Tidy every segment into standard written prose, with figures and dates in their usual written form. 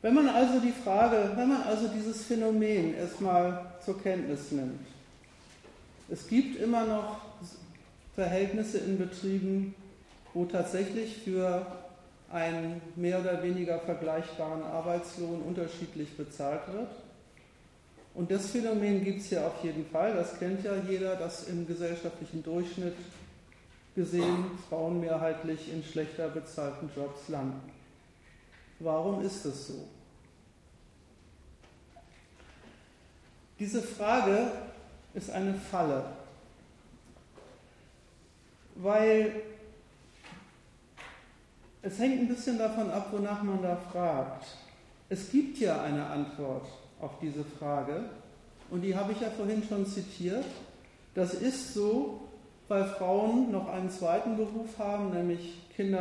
Wenn man also dieses Phänomen erstmal zur Kenntnis nimmt, es gibt immer noch Verhältnisse in Betrieben, wo tatsächlich für einen mehr oder weniger vergleichbaren Arbeitslohn unterschiedlich bezahlt wird. Und das Phänomen gibt es ja auf jeden Fall, das kennt ja jeder, dass im gesellschaftlichen Durchschnitt gesehen Frauen mehrheitlich in schlechter bezahlten Jobs landen. Warum ist das so? Diese Frage ist eine Falle, weil es hängt ein bisschen davon ab, wonach man da fragt. Es gibt ja eine Antwort auf diese Frage und die habe ich ja vorhin schon zitiert. Das ist so, weil Frauen noch einen zweiten Beruf haben, nämlich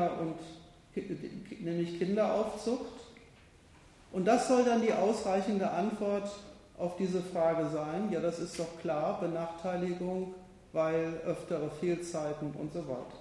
Kinderaufzucht. Und das soll dann die ausreichende Antwort auf diese Frage sein. Ja, das ist doch klar, Benachteiligung, weil öftere Fehlzeiten und so weiter.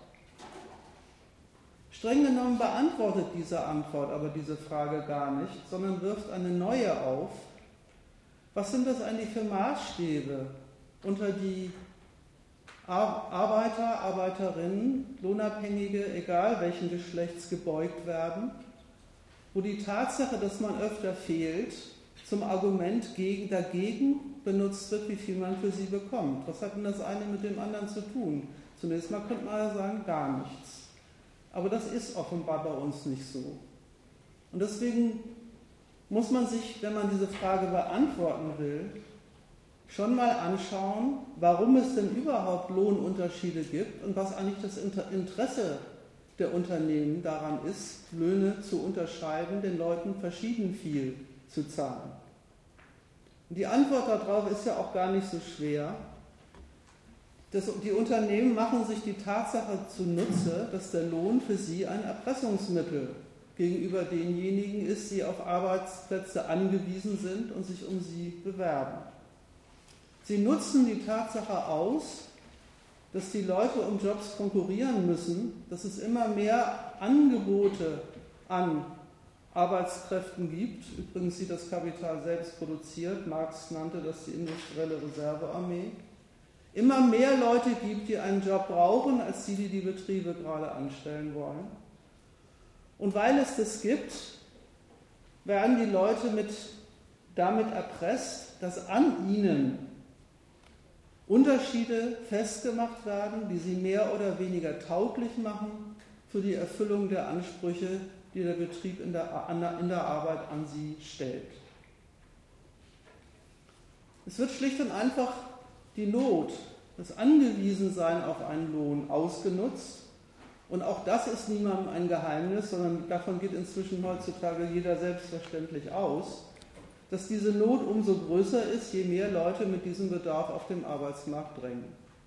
Streng genommen beantwortet diese Antwort aber diese Frage gar nicht, sondern wirft eine neue auf. Was sind das eigentlich für Maßstäbe, unter die Arbeiter, Arbeiterinnen, Lohnabhängige, egal welchen Geschlechts, gebeugt werden, wo die Tatsache, dass man öfter fehlt, zum Argument dagegen benutzt wird, wie viel man für sie bekommt. Was hat denn das eine mit dem anderen zu tun? Zunächst mal könnte man ja sagen, gar nichts. Aber das ist offenbar bei uns nicht so. Und deswegen muss man sich, wenn man diese Frage beantworten will, schon mal anschauen, warum es denn überhaupt Lohnunterschiede gibt und was eigentlich das Interesse der Unternehmen daran ist, Löhne zu unterscheiden, den Leuten verschieden viel zu zahlen. Und die Antwort darauf ist ja auch gar nicht so schwer. Die Unternehmen machen sich die Tatsache zunutze, dass der Lohn für sie ein Erpressungsmittel gegenüber denjenigen ist, die auf Arbeitsplätze angewiesen sind und sich um sie bewerben. Sie nutzen die Tatsache aus, dass die Leute um Jobs konkurrieren müssen, dass es immer mehr Angebote an Arbeitskräften gibt, übrigens die das Kapital selbst produziert, Marx nannte das die industrielle Reservearmee, immer mehr Leute gibt, die einen Job brauchen, als die die Betriebe gerade anstellen wollen. Und weil es das gibt, werden die Leute damit erpresst, dass an ihnen Unterschiede festgemacht werden, die sie mehr oder weniger tauglich machen für die Erfüllung der Ansprüche, die der Betrieb in der Arbeit an sie stellt. Es wird schlicht und einfach die Not, das Angewiesensein auf einen Lohn ausgenutzt. Und auch das ist niemandem ein Geheimnis, sondern davon geht inzwischen heutzutage jeder selbstverständlich aus, dass diese Not umso größer ist, je mehr Leute mit diesem Bedarf auf dem Arbeitsmarkt drängen.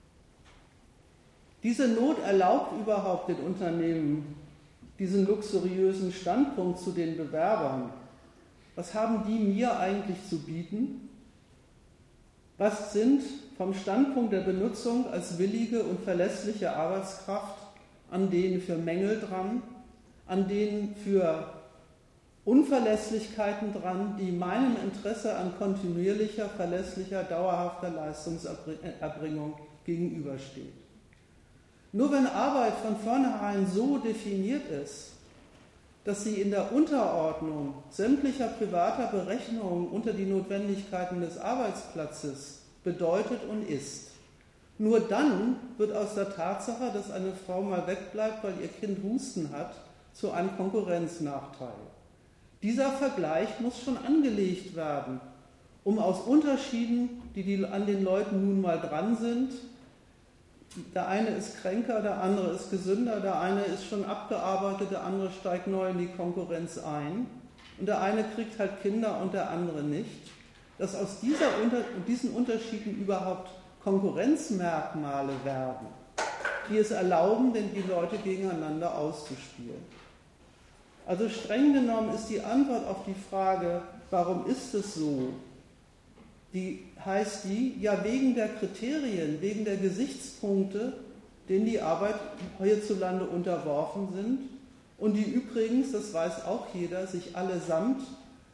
Diese Not erlaubt überhaupt den Unternehmen diesen luxuriösen Standpunkt zu den Bewerbern. Was haben die mir eigentlich zu bieten? Was sind vom Standpunkt der Benutzung als willige und verlässliche Arbeitskraft an denen für Mängel dran, an denen für Unverlässlichkeiten dran, die meinem Interesse an kontinuierlicher, verlässlicher, dauerhafter Leistungserbringung gegenübersteht. Nur wenn Arbeit von vornherein so definiert ist, dass sie in der Unterordnung sämtlicher privater Berechnungen unter die Notwendigkeiten des Arbeitsplatzes bedeutet und ist, nur dann wird aus der Tatsache, dass eine Frau mal wegbleibt, weil ihr Kind Husten hat, zu einem Konkurrenznachteil. Dieser Vergleich muss schon angelegt werden, um aus Unterschieden, die an den Leuten nun mal dran sind, der eine ist kränker, der andere ist gesünder, der eine ist schon abgearbeitet, der andere steigt neu in die Konkurrenz ein und der eine kriegt halt Kinder und der andere nicht, dass aus diesen Unterschieden überhaupt Konkurrenzmerkmale werden, die es erlauben, denn die Leute gegeneinander auszuspielen. Also streng genommen ist die Antwort auf die Frage, warum ist es so, heißt ja wegen der Kriterien, wegen der Gesichtspunkte, denen die Arbeit hierzulande unterworfen sind und die übrigens, das weiß auch jeder, sich allesamt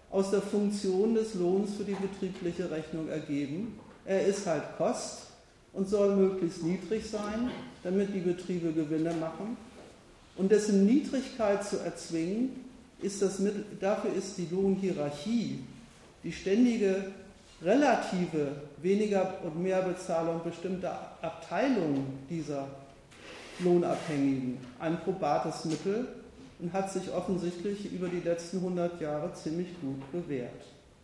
aus der Funktion des Lohns für die betriebliche Rechnung ergeben. Er ist halt Kost und soll möglichst niedrig sein, damit die Betriebe Gewinne machen. Und dessen Niedrigkeit zu erzwingen, dafür ist die Lohnhierarchie, die ständige relative Weniger- und Mehrbezahlung bestimmter Abteilungen dieser Lohnabhängigen ein probates Mittel und hat sich offensichtlich über die letzten 100 Jahre ziemlich gut bewährt.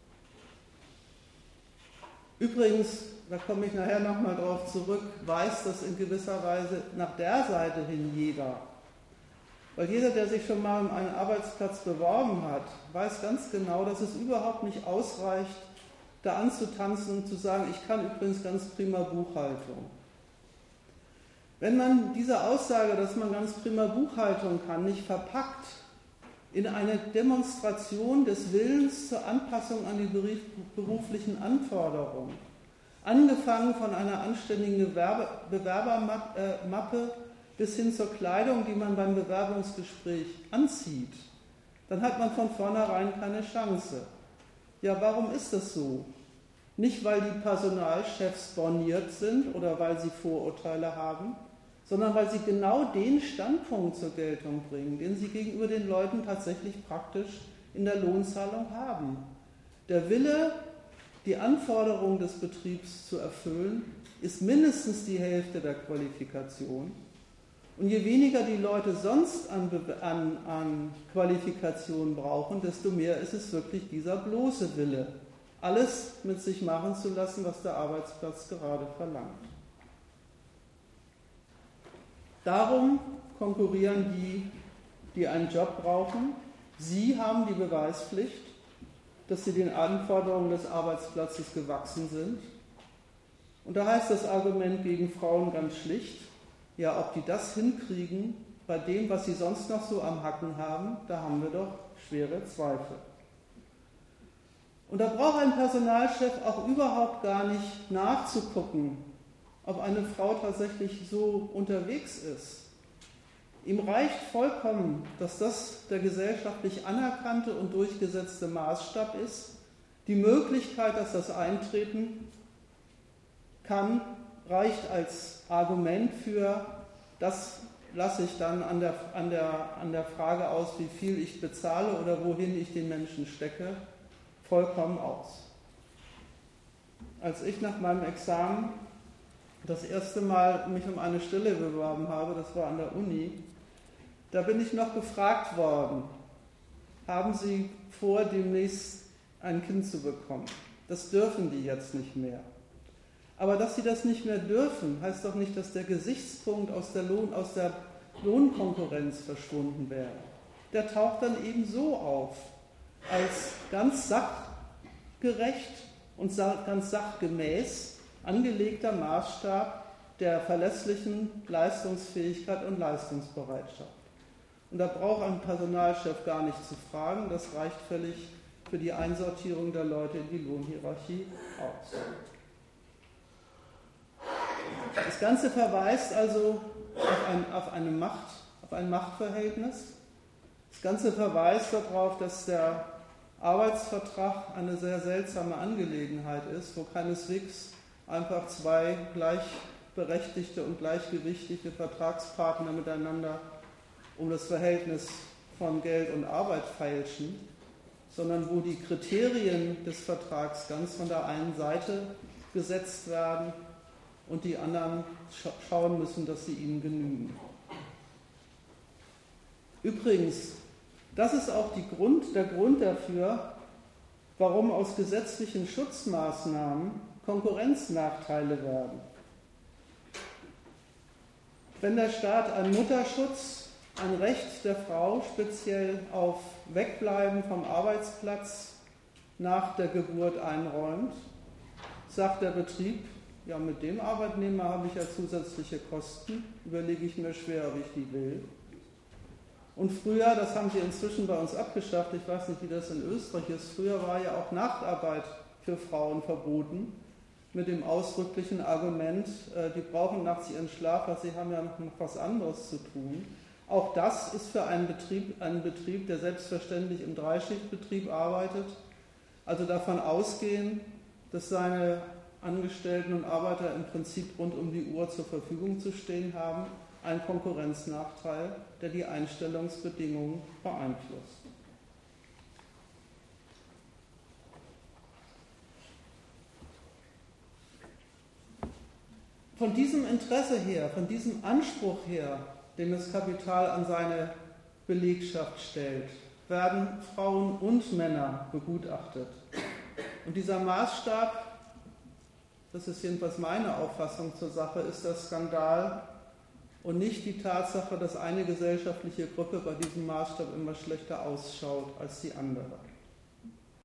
Übrigens, da komme ich nachher nochmal drauf zurück, weiß das in gewisser Weise nach der Seite hin jeder. Weil jeder, der sich schon mal um einen Arbeitsplatz beworben hat, weiß ganz genau, dass es überhaupt nicht ausreicht, da anzutanzen und zu sagen, ich kann übrigens ganz prima Buchhaltung. Wenn man diese Aussage, dass man ganz prima Buchhaltung kann, nicht verpackt in eine Demonstration des Willens zur Anpassung an die beruflichen Anforderungen, angefangen von einer anständigen Bewerbermappe bis hin zur Kleidung, die man beim Bewerbungsgespräch anzieht, dann hat man von vornherein keine Chance. Ja, warum ist das so? Nicht, weil die Personalchefs borniert sind oder weil sie Vorurteile haben, sondern weil sie genau den Standpunkt zur Geltung bringen, den sie gegenüber den Leuten tatsächlich praktisch in der Lohnzahlung haben. Der Wille, die Anforderungen des Betriebs zu erfüllen, ist mindestens die Hälfte der Qualifikation. Und je weniger die Leute sonst an Qualifikationen brauchen, desto mehr ist es wirklich dieser bloße Wille, alles mit sich machen zu lassen, was der Arbeitsplatz gerade verlangt. Darum konkurrieren die, die einen Job brauchen. Sie haben die Beweispflicht, dass sie den Anforderungen des Arbeitsplatzes gewachsen sind. Und da heißt das Argument gegen Frauen ganz schlicht, ja, ob die das hinkriegen, bei dem, was sie sonst noch so am Hacken haben, da haben wir doch schwere Zweifel. Und da braucht ein Personalchef auch überhaupt gar nicht nachzugucken, ob eine Frau tatsächlich so unterwegs ist. Ihm reicht vollkommen, dass das der gesellschaftlich anerkannte und durchgesetzte Maßstab ist. Die Möglichkeit, dass das eintreten kann, reicht als Argument für, das lasse ich dann an der Frage aus, wie viel ich bezahle oder wohin ich den Menschen stecke, vollkommen aus. Als ich nach meinem Examen das erste Mal mich um eine Stelle beworben habe, das war an der Uni, da bin ich noch gefragt worden, haben Sie vor, demnächst ein Kind zu bekommen? Das dürfen die jetzt nicht mehr. Aber dass sie das nicht mehr dürfen, heißt doch nicht, dass der Gesichtspunkt aus der Lohnkonkurrenz verschwunden wäre. Der taucht dann eben so auf, als ganz sachgerecht und ganz sachgemäß angelegter Maßstab der verlässlichen Leistungsfähigkeit und Leistungsbereitschaft. Und da braucht ein Personalchef gar nicht zu fragen, das reicht völlig für die Einsortierung der Leute in die Lohnhierarchie aus. Das Ganze verweist also auf ein Machtverhältnis. Das Ganze verweist darauf, dass der Arbeitsvertrag eine sehr seltsame Angelegenheit ist, wo keineswegs einfach zwei gleichberechtigte und gleichgewichtige Vertragspartner miteinander um das Verhältnis von Geld und Arbeit feilschen, sondern wo die Kriterien des Vertrags ganz von der einen Seite gesetzt werden und die anderen schauen müssen, dass sie ihnen genügen. Übrigens, das ist auch der Grund dafür, warum aus gesetzlichen Schutzmaßnahmen Konkurrenznachteile werden. Wenn der Staat einen Mutterschutz, ein Recht der Frau speziell auf Wegbleiben vom Arbeitsplatz nach der Geburt einräumt, sagt der Betrieb, ja, mit dem Arbeitnehmer habe ich ja zusätzliche Kosten, überlege ich mir schwer, ob ich die will. Und früher, das haben sie inzwischen bei uns abgeschafft, ich weiß nicht, wie das in Österreich ist, früher war ja auch Nachtarbeit für Frauen verboten, mit dem ausdrücklichen Argument, die brauchen nachts ihren Schlaf, weil sie haben ja noch was anderes zu tun. Auch das ist für einen Betrieb, der selbstverständlich im Dreischichtbetrieb arbeitet, also davon ausgehen, dass seine Angestellten und Arbeiter im Prinzip rund um die Uhr zur Verfügung zu stehen haben, ein Konkurrenznachteil, der die Einstellungsbedingungen beeinflusst. Von diesem Interesse her, von diesem Anspruch her, den das Kapital an seine Belegschaft stellt, werden Frauen und Männer begutachtet. Und dieser Maßstab, das ist jedenfalls meine Auffassung zur Sache, ist der Skandal und nicht die Tatsache, dass eine gesellschaftliche Gruppe bei diesem Maßstab immer schlechter ausschaut als die andere.